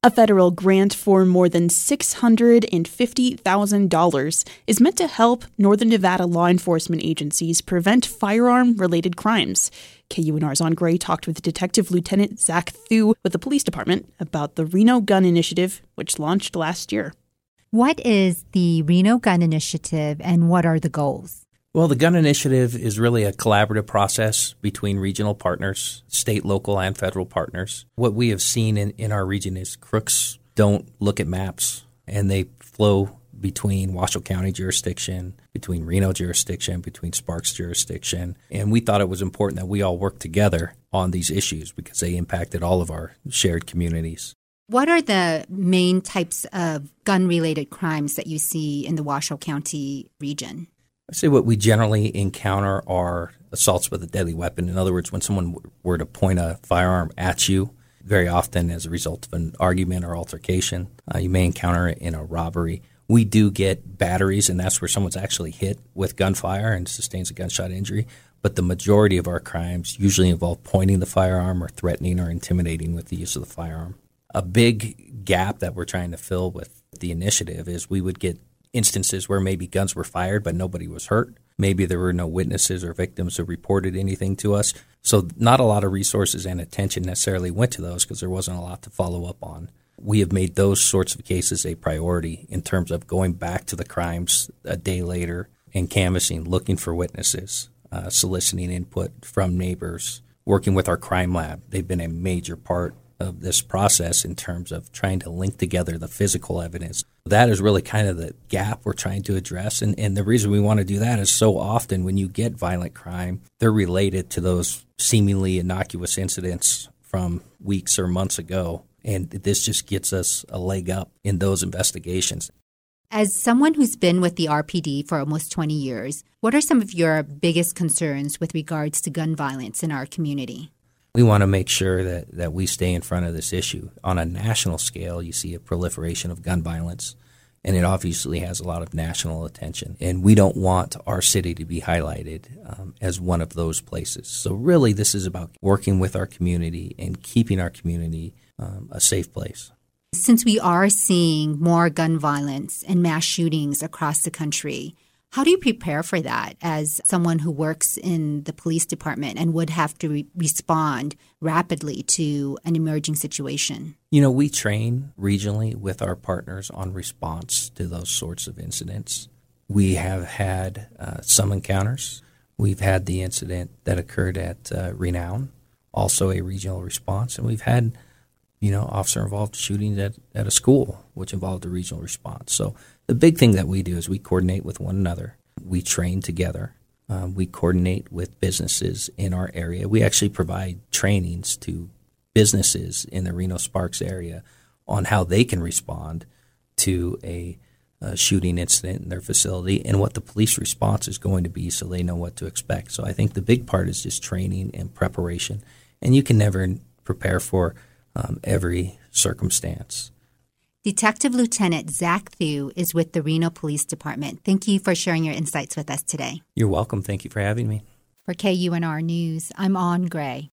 A federal grant for more than $650,000 is meant to help Northern Nevada law enforcement agencies prevent firearm-related crimes. KUNR's On Gray talked with Detective Lieutenant Zach Thu with the police department about the Reno Gun Initiative, which launched last year. What is the Reno Gun Initiative and what are the goals? Well, the Gun Initiative is really a collaborative process between regional partners, state, local, and federal partners. What we have seen in our region is crooks don't look at maps, and they flow between Washoe County jurisdiction, between Reno jurisdiction, between Sparks jurisdiction. And we thought it was important that we all work together on these issues because they impacted all of our shared communities. What are the main types of gun-related crimes that you see in the Washoe County region? I'd say what we generally encounter are assaults with a deadly weapon. In other words, when someone were to point a firearm at you, very often as a result of an argument or altercation, you may encounter it in a robbery. We do get batteries, and that's where someone's actually hit with gunfire and sustains a gunshot injury. But the majority of our crimes usually involve pointing the firearm or threatening or intimidating with the use of the firearm. A big gap that we're trying to fill with the initiative is we would get instances where maybe guns were fired but nobody was hurt. Maybe there were no witnesses or victims who reported anything to us. So not a lot of resources and attention necessarily went to those because there wasn't a lot to follow up on. We have made those sorts of cases a priority in terms of going back to the crimes a day later and canvassing, looking for witnesses, soliciting input from neighbors, working with our crime lab. They've been a major part of this process in terms of trying to link together the physical evidence. That is really kind of the gap we're trying to address. And the reason we want to do that is so often when you get violent crime, they're related to those seemingly innocuous incidents from weeks or months ago. And this just gets us a leg up in those investigations. As someone who's been with the RPD for almost 20 years, what are some of your biggest concerns with regards to gun violence in our community? We want to make sure that we stay in front of this issue. On a national scale, you see a proliferation of gun violence, and it obviously has a lot of national attention. And we don't want our city to be highlighted as one of those places. So really, this is about working with our community and keeping our community a safe place. Since we are seeing more gun violence and mass shootings across the country, how do you prepare for that as someone who works in the police department and would have to respond rapidly to an emerging situation? You know, we train regionally with our partners on response to those sorts of incidents. We have had some encounters. We've had the incident that occurred at Renown, also a regional response, and we've had officer-involved shootings at a school, which involved a regional response. So the big thing that we do is we coordinate with one another. We train together. We coordinate with businesses in our area. We actually provide trainings to businesses in the Reno-Sparks area on how they can respond to a shooting incident in their facility and what the police response is going to be so they know what to expect. So I think the big part is just training and preparation. And you can never prepare for every circumstance. Detective Lieutenant Zach Thu is with the Reno Police Department. Thank you for sharing your insights with us today. You're welcome. Thank you for having me. For KUNR News, I'm On Gray.